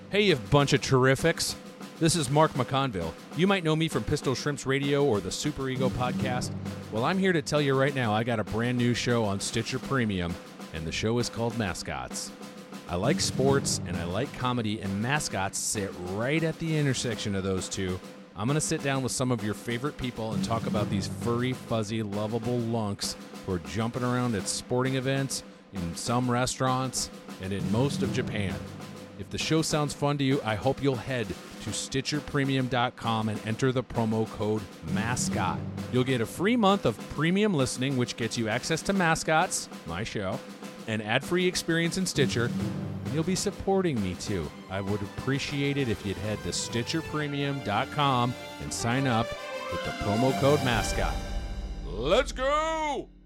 Hey, you bunch of terrifics. This is Mark McConville. You might know me from Pistol Shrimps Radio or the Super Ego podcast. Well, I'm here to tell you right now I got a brand new show on Stitcher Premium, and the show is called Mascots. I like sports and I like comedy, and Mascots sit right at the intersection of those two. I'm going to sit down with some of your favorite people and talk about these furry, fuzzy, lovable lunks who are jumping around at sporting events, in some restaurants, and in most of Japan. If the show sounds fun to you, I hope you'll head to StitcherPremium.com and enter the promo code MASCOT. You'll get a free month of premium listening, which gets you access to Mascots, my show, an ad-free experience in Stitcher, and you'll be supporting me too. I would appreciate it if you'd head to StitcherPremium.com and sign up with the promo code MASCOT. Let's go!